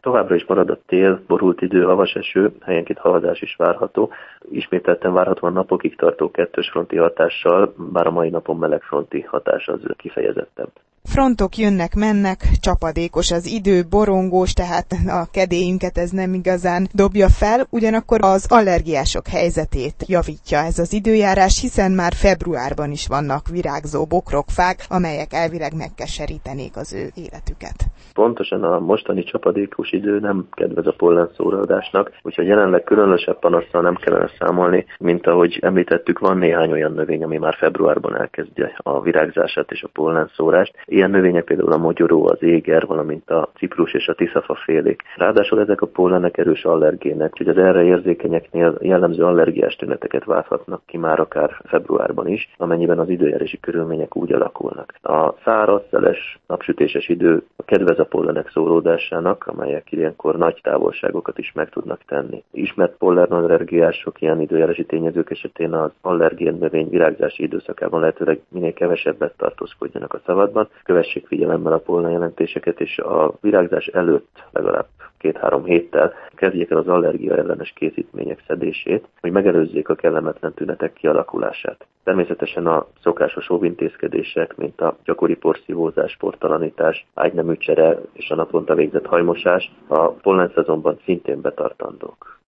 Továbbra is marad a tél, borult idő, havas eső, helyenként havazás is várható. Ismételten várhatóan napokig tartó kettős fronti hatással, bár a mai napon meleg fronti hatás az kifejezettebb. Frontok jönnek-mennek, csapadékos az idő, borongós, tehát a kedélyünket ez nem igazán dobja fel, ugyanakkor az allergiások helyzetét javítja ez az időjárás, hiszen már februárban is vannak virágzó bokrok, fák, amelyek elvileg megkeserítenék az ő életüket. Pontosan a mostani csapadékos idő nem kedvez a pollenszóródásnak, úgyhogy jelenleg különösebb panasszal nem kellene számolni, mint ahogy említettük, van néhány olyan növény, ami már februárban elkezdje a virágzását és a pollenszórást. Ilyen növények például a mogyoró, az éger, valamint a ciprus és a tiszafafélék. Ráadásul ezek a pollenek erős allergének, úgyhogy az erre érzékenyeknél jellemző allergiás tüneteket válthatnak ki már akár februárban is, amennyiben az időjárási körülmények úgy alakulnak. A száraz, szeles, napsütéses idő kedvez a pollenek szóródásának, amelyek ilyenkor nagy távolságokat is meg tudnak tenni. Ismert pollenallergiások ilyen időjárási tényezők esetén az allergén növény virágzási időszakában lehetőleg minél kevesebbet tartózkodjanak a szabadban, kövessék figyelemmel a pollenjelentéseket, és a virágzás előtt legalább 2-3 héttel kezdjék el az allergia ellenes készítmények szedését, hogy megelőzzék a kellemetlen tünetek kialakulását. Természetesen a szokásos óvintézkedések, mint a gyakori porszívózás, portalanítás, ágyneműcsere és a naponta végzett hajmosás a pollenszezonban szintén betartandók.